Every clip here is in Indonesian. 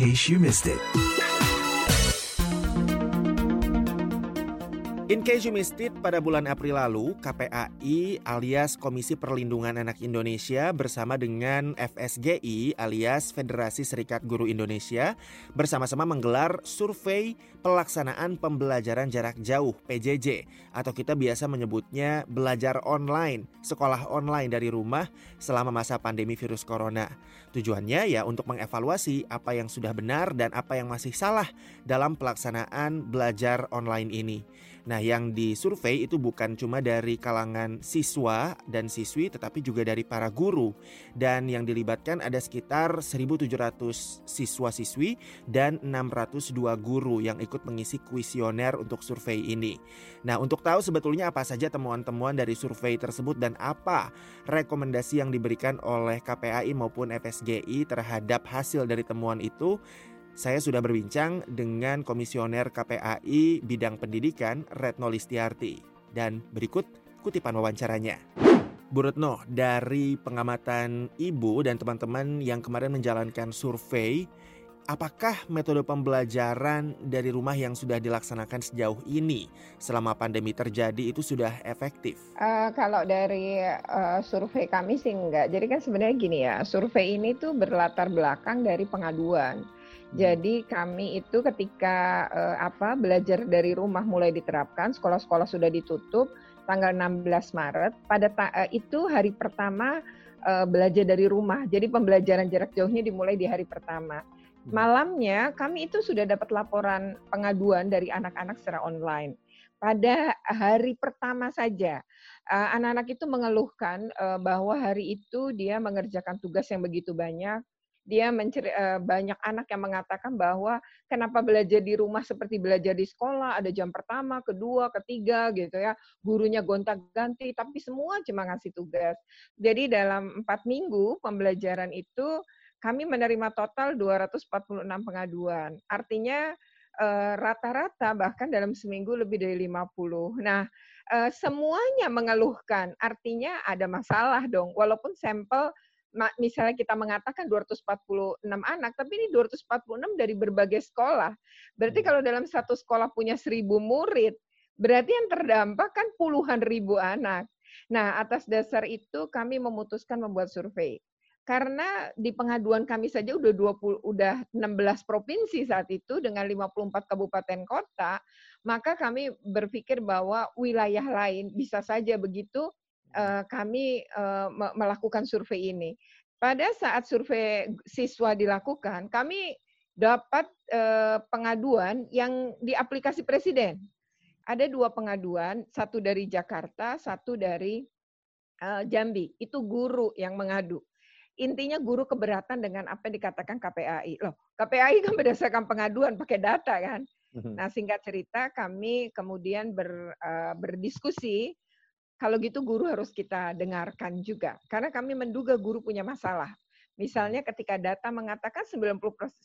case you missed it. In case you missed it, pada bulan April lalu, KPAI alias Komisi Perlindungan Anak Indonesia bersama dengan FSGI alias Federasi Serikat Guru Indonesia bersama-sama menggelar survei pelaksanaan pembelajaran jarak jauh PJJ atau kita biasa menyebutnya belajar online, sekolah online dari rumah selama masa pandemi virus corona. Tujuannya ya untuk mengevaluasi apa yang sudah benar dan apa yang masih salah dalam pelaksanaan belajar online ini. Nah, yang disurvei itu bukan cuma dari kalangan siswa dan siswi tetapi juga dari para guru. Dan yang dilibatkan ada sekitar 1.700 siswa-siswi dan 602 guru yang ikut mengisi kuesioner untuk survei ini. Nah, untuk tahu sebetulnya apa saja temuan-temuan dari survei tersebut dan apa rekomendasi yang diberikan oleh KPAI maupun FSGI terhadap hasil dari temuan itu, saya sudah berbincang dengan Komisioner KPAI Bidang Pendidikan Retno Listiarti. Dan berikut kutipan wawancaranya. Bu Retno, dari pengamatan Ibu dan teman-teman yang kemarin menjalankan survei, apakah metode pembelajaran dari rumah yang sudah dilaksanakan sejauh ini selama pandemi terjadi itu sudah efektif? Kalau dari survei kami sih enggak. Jadi kan sebenarnya gini ya, survei ini tuh berlatar belakang dari pengaduan. Jadi kami itu ketika belajar dari rumah mulai diterapkan, sekolah-sekolah sudah ditutup tanggal 16 Maret. Pada itu hari pertama belajar dari rumah. Jadi pembelajaran jarak jauhnya dimulai di hari pertama. Malamnya kami itu sudah dapat laporan pengaduan dari anak-anak secara online. Pada hari pertama saja, anak-anak itu mengeluhkan bahwa hari itu dia mengerjakan tugas yang begitu banyak. Banyak anak yang mengatakan bahwa kenapa belajar di rumah seperti belajar di sekolah, ada jam pertama, kedua, ketiga gitu ya, gurunya gonta-ganti, tapi semua cuma ngasih tugas. Jadi dalam 4 minggu pembelajaran itu kami menerima total 246 pengaduan. Artinya rata-rata bahkan dalam seminggu lebih dari 50. Nah, semuanya mengeluhkan, artinya ada masalah dong, walaupun sampel misalnya kita mengatakan 246 anak, tapi ini 246 dari berbagai sekolah. Berarti kalau dalam satu sekolah punya 1.000 murid, berarti yang terdampak kan puluhan ribu anak. Nah, atas dasar itu kami memutuskan membuat survei. Karena di pengaduan kami saja udah 16 provinsi saat itu dengan 54 kabupaten kota, maka kami berpikir bahwa wilayah lain bisa saja begitu kami melakukan survei ini. Pada saat survei siswa dilakukan, kami dapat pengaduan yang di aplikasi Presiden. Ada 2 pengaduan, satu dari Jakarta, satu dari Jambi. Itu guru yang mengadu. Intinya guru keberatan dengan apa yang dikatakan KPAI. Loh, KPAI kan berdasarkan pengaduan pakai data kan. Nah, singkat cerita kami kemudian berdiskusi. Kalau gitu guru harus kita dengarkan juga. Karena kami menduga guru punya masalah. Misalnya ketika data mengatakan 95%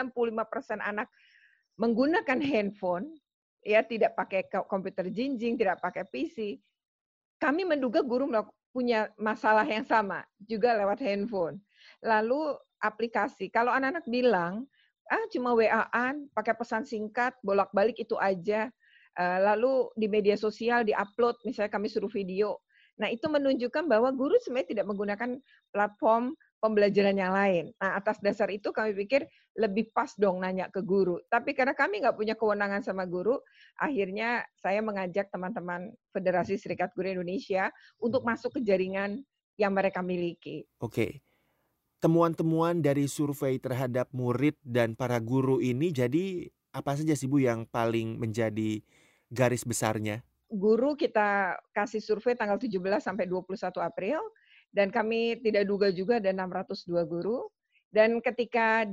anak menggunakan handphone, ya tidak pakai komputer jinjing, tidak pakai PC. Kami menduga guru punya masalah yang sama, juga lewat handphone. Lalu aplikasi, kalau anak-anak bilang, cuma WA-an, pakai pesan singkat, bolak-balik itu aja. Lalu di media sosial di-upload, misalnya kami suruh video. Nah, itu menunjukkan bahwa guru sebenarnya tidak menggunakan platform pembelajaran yang lain. Nah, atas dasar itu kami pikir lebih pas dong nanya ke guru. Tapi karena kami nggak punya kewenangan sama guru, akhirnya saya mengajak teman-teman Federasi Serikat Guru Indonesia untuk masuk ke jaringan yang mereka miliki. Oke. Temuan-temuan dari survei terhadap murid dan para guru ini jadi apa saja sih Bu yang paling menjadi garis besarnya? Guru kita kasih survei tanggal 17 sampai 21 April dan kami tidak duga juga ada 602 guru. Dan ketika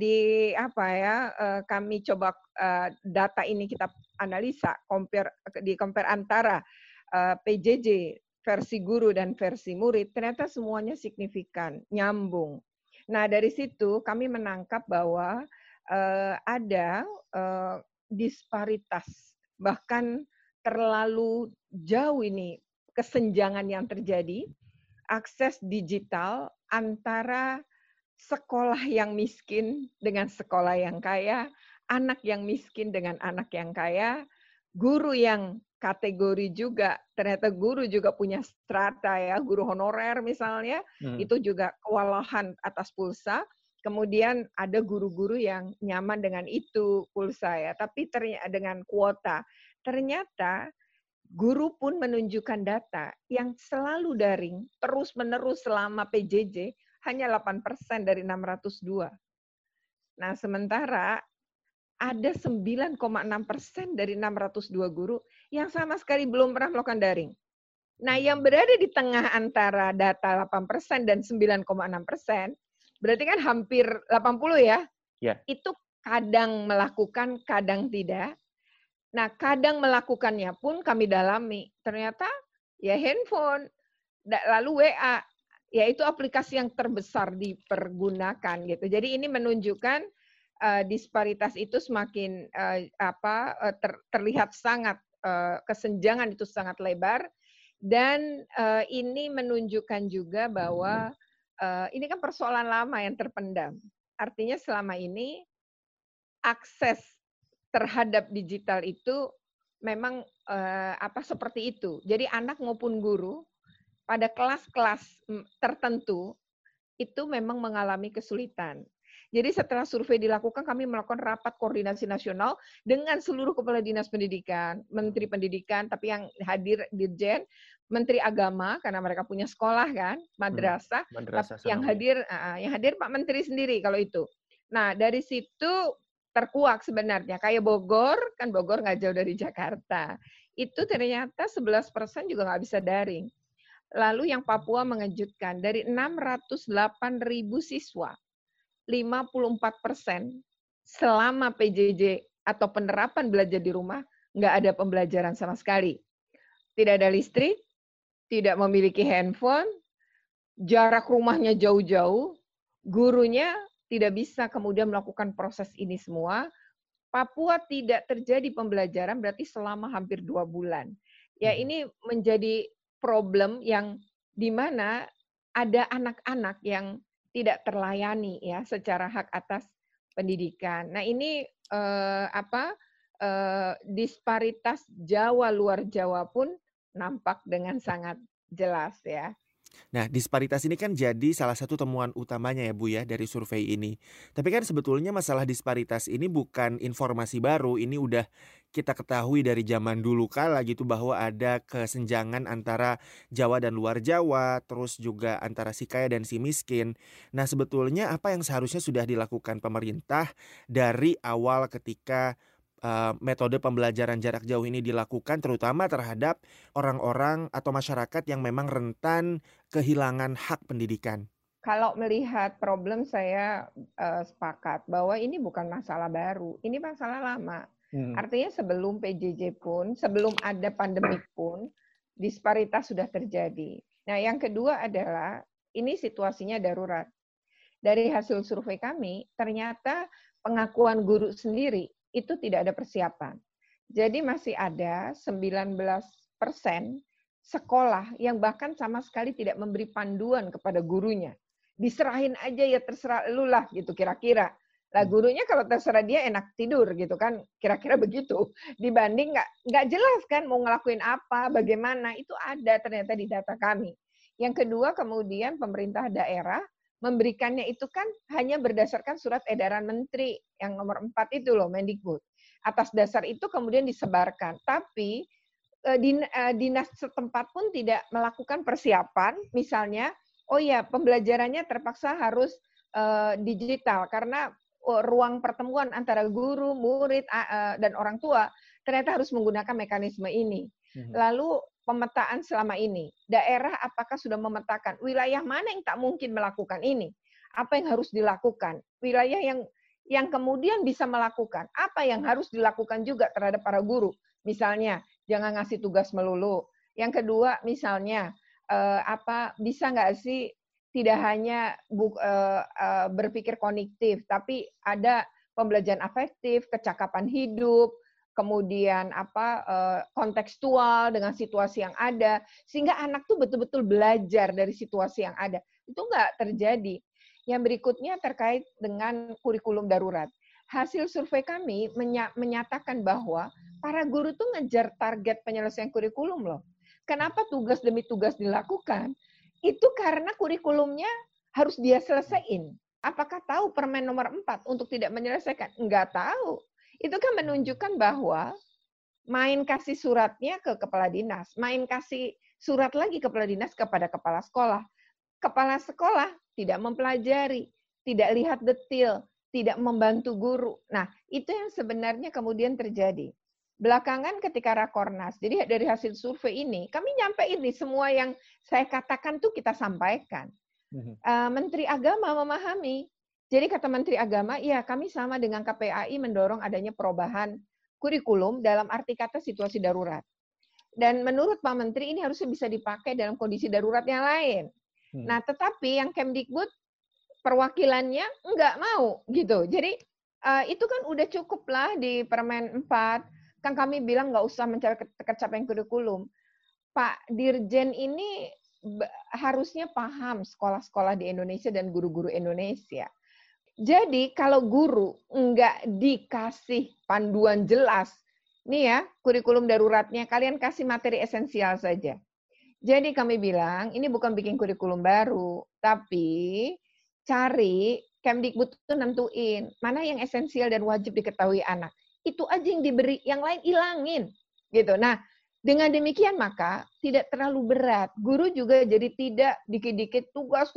kami coba data ini kita analisa, compare antara PJJ versi guru dan versi murid, ternyata semuanya signifikan, nyambung. Nah, dari situ kami menangkap bahwa ada disparitas, bahkan terlalu jauh ini kesenjangan yang terjadi, akses digital antara sekolah yang miskin dengan sekolah yang kaya, anak yang miskin dengan anak yang kaya, guru yang kategori juga, ternyata guru juga punya strata ya, guru honorer misalnya, Hmm. itu juga kewalahan atas pulsa. Kemudian ada guru-guru yang nyaman dengan itu pulsa ya, tapi dengan kuota. Ternyata guru pun menunjukkan data yang selalu daring, terus-menerus selama PJJ, hanya 8% dari 602. Nah, sementara ada 9,6% dari 602 guru yang sama sekali belum pernah melakukan daring. Nah, yang berada di tengah antara data 8% dan 9,6%, berarti kan hampir 80 ya, Ya. itu kadang melakukan, kadang tidak. Nah, kadang melakukannya pun kami dalami. Ternyata ya handphone, lalu WA, yaitu aplikasi yang terbesar dipergunakan gitu. Jadi ini menunjukkan disparitas itu semakin terlihat sangat kesenjangan itu sangat lebar dan ini menunjukkan juga bahwa ini kan persoalan lama yang terpendam. Artinya selama ini akses terhadap digital itu memang seperti itu. Jadi anak maupun guru pada kelas-kelas tertentu itu memang mengalami kesulitan. Jadi setelah survei dilakukan, kami melakukan rapat koordinasi nasional dengan seluruh kepala dinas pendidikan, menteri pendidikan, tapi yang hadir dirjen, menteri agama karena mereka punya sekolah kan, madrasah, Madrasah yang sanawiyah. hadir Pak Menteri sendiri kalau itu. Nah dari situ terkuak sebenarnya. Kayak Bogor, kan Bogor nggak jauh dari Jakarta. Itu ternyata 11% juga nggak bisa daring. Lalu yang Papua mengejutkan, dari 608.000 siswa, 54% selama PJJ atau penerapan belajar di rumah, nggak ada pembelajaran sama sekali. Tidak ada listrik, tidak memiliki handphone, jarak rumahnya jauh-jauh, gurunya tidak bisa kemudian melakukan proses ini semua. Papua tidak terjadi pembelajaran berarti selama hampir 2 bulan. Ya ini menjadi problem yang di mana ada anak-anak yang tidak terlayani ya secara hak atas pendidikan. Nah ini disparitas Jawa luar Jawa pun nampak dengan sangat jelas ya. Nah, disparitas ini kan jadi salah satu temuan utamanya ya Bu ya dari survei ini. Tapi kan sebetulnya masalah disparitas ini bukan informasi baru, ini udah kita ketahui dari zaman dulu kala gitu bahwa ada kesenjangan antara Jawa dan luar Jawa, terus juga antara si kaya dan si miskin. Nah, sebetulnya apa yang seharusnya sudah dilakukan pemerintah dari awal ketika metode pembelajaran jarak jauh ini dilakukan terutama terhadap orang-orang atau masyarakat yang memang rentan kehilangan hak pendidikan? Kalau melihat problem saya sepakat bahwa ini bukan masalah baru, ini masalah lama. Artinya sebelum PJJ pun, sebelum ada pandemik pun, disparitas sudah terjadi. Nah, yang kedua adalah ini situasinya darurat. Dari hasil survei kami, ternyata pengakuan guru sendiri itu tidak ada persiapan. Jadi masih ada 19% sekolah yang bahkan sama sekali tidak memberi panduan kepada gurunya. Diserahin aja ya terserah lu lah gitu kira-kira. Lah gurunya kalau terserah dia enak tidur gitu kan, kira-kira begitu. Dibanding nggak jelas kan mau ngelakuin apa, bagaimana, itu ada ternyata di data kami. Yang kedua kemudian pemerintah daerah memberikannya itu kan hanya berdasarkan surat edaran menteri yang nomor 4 itu loh, Mendikbud. Atas dasar itu kemudian disebarkan. Tapi dinas setempat pun tidak melakukan persiapan, misalnya, oh ya pembelajarannya terpaksa harus digital karena ruang pertemuan antara guru, murid, dan orang tua ternyata harus menggunakan mekanisme ini. Lalu pemetaan selama ini, daerah apakah sudah memetakan wilayah mana yang tak mungkin melakukan ini? Apa yang harus dilakukan? Wilayah yang kemudian bisa melakukan, apa yang harus dilakukan juga terhadap para guru? Misalnya, jangan ngasih tugas melulu. Yang kedua, misalnya, bisa nggak sih tidak hanya berpikir kognitif, tapi ada pembelajaran afektif, kecakapan hidup, kemudian kontekstual dengan situasi yang ada, sehingga anak tuh betul-betul belajar dari situasi yang ada. Itu nggak terjadi. Yang berikutnya terkait dengan kurikulum darurat. Hasil survei kami menyatakan bahwa para guru tuh ngejar target penyelesaian kurikulum loh. Kenapa tugas demi tugas dilakukan? Itu karena kurikulumnya harus dia selesaiin. Apakah tahu Permen nomor 4 untuk tidak menyelesaikan? Enggak tahu. Itu kan menunjukkan bahwa main kasih suratnya ke kepala dinas, main kasih surat lagi kepala dinas kepada kepala sekolah. Kepala sekolah tidak mempelajari, tidak lihat detail, tidak membantu guru. Nah, itu yang sebenarnya kemudian terjadi. Belakangan ketika Rakornas, jadi dari hasil survei ini, kami nyampein nih semua yang saya katakan tuh kita sampaikan. Menteri Agama memahami. Jadi kata Menteri Agama, ya kami sama dengan KPAI mendorong adanya perubahan kurikulum dalam arti kata situasi darurat. Dan menurut Pak Menteri ini harusnya bisa dipakai dalam kondisi darurat yang lain. Nah, tetapi yang Kemdikbud perwakilannya nggak mau gitu. Jadi itu kan udah cukup lah di Permen 4. Kan kami bilang nggak usah mencari capaian kurikulum. Pak Dirjen ini harusnya paham sekolah-sekolah di Indonesia dan guru-guru Indonesia. Jadi kalau guru nggak dikasih panduan jelas, nih ya kurikulum daruratnya, kalian kasih materi esensial saja. Jadi kami bilang ini bukan bikin kurikulum baru, tapi cari Kemdikbud itu nentuin mana yang esensial dan wajib diketahui anak. Itu aja yang diberi, yang lain ilangin, gitu. Nah, dengan demikian maka tidak terlalu berat. Guru juga jadi tidak dikit-dikit tugas,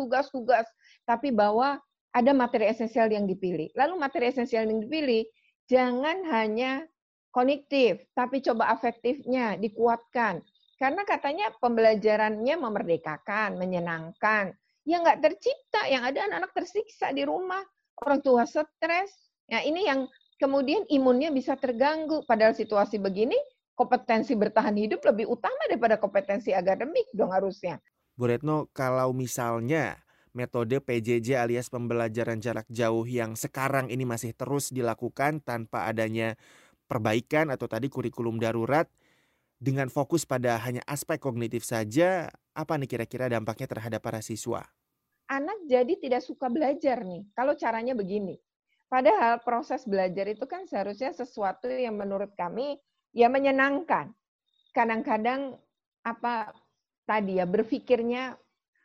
tapi bahwa ada materi esensial yang dipilih. Lalu materi esensial yang dipilih jangan hanya kognitif, tapi coba afektifnya dikuatkan. Karena katanya pembelajarannya memerdekakan, menyenangkan. Ya nggak tercipta, yang ada anak-anak tersiksa di rumah, orang tua stres. Nah ini yang kemudian imunnya bisa terganggu. Padahal situasi begini, kompetensi bertahan hidup lebih utama daripada kompetensi akademik dong harusnya. Bu Retno, kalau misalnya metode PJJ alias pembelajaran jarak jauh yang sekarang ini masih terus dilakukan tanpa adanya perbaikan atau tadi kurikulum darurat, dengan fokus pada hanya aspek kognitif saja, apa nih kira-kira dampaknya terhadap para siswa? Anak jadi tidak suka belajar nih, kalau caranya begini. Padahal proses belajar itu kan seharusnya sesuatu yang menurut kami ya menyenangkan. Kadang-kadang apa tadi ya berpikirnya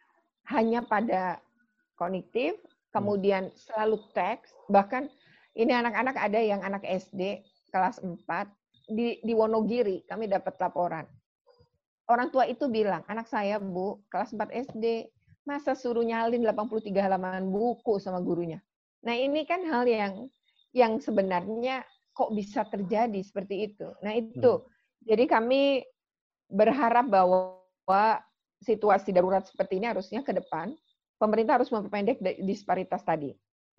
hanya pada kognitif, kemudian selalu teks, bahkan ini anak-anak ada yang anak SD kelas 4 di Wonogiri, kami dapat laporan. Orang tua itu bilang, anak saya Bu, kelas 4 SD, masa suruh nyalin 83 halaman buku sama gurunya. Nah ini kan hal yang sebenarnya kok bisa terjadi seperti itu. Nah itu, jadi kami berharap bahwa situasi darurat seperti ini harusnya ke depan, pemerintah harus memperpendek disparitas tadi.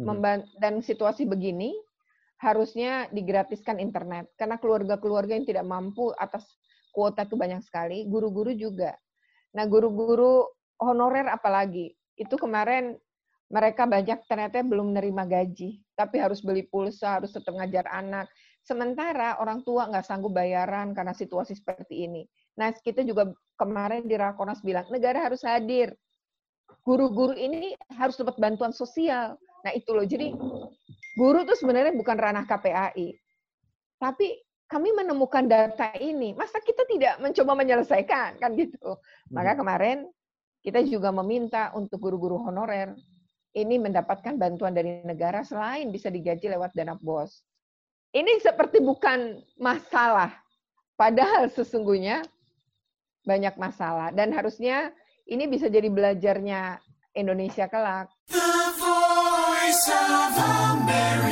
Dan situasi begini, harusnya digratiskan internet. Karena keluarga-keluarga yang tidak mampu atas kuota itu banyak sekali, guru-guru juga. Nah guru-guru honorer apalagi, itu kemarin mereka banyak ternyata belum menerima gaji, tapi harus beli pulsa, harus tetap ngajar anak. Sementara orang tua nggak sanggup bayaran karena situasi seperti ini. Nah, kita juga kemarin di Rakornas bilang, negara harus hadir. Guru-guru ini harus dapat bantuan sosial. Nah, itu loh. Jadi, guru itu sebenarnya bukan ranah KPAI. Tapi kami menemukan data ini. Masa kita tidak mencoba menyelesaikan? Kan gitu. Maka kemarin kita juga meminta untuk guru-guru honorer ini mendapatkan bantuan dari negara selain bisa digaji lewat dana BOS. Ini seperti bukan masalah, padahal sesungguhnya banyak masalah dan harusnya ini bisa jadi belajarnya Indonesia kelak. The Voice of America.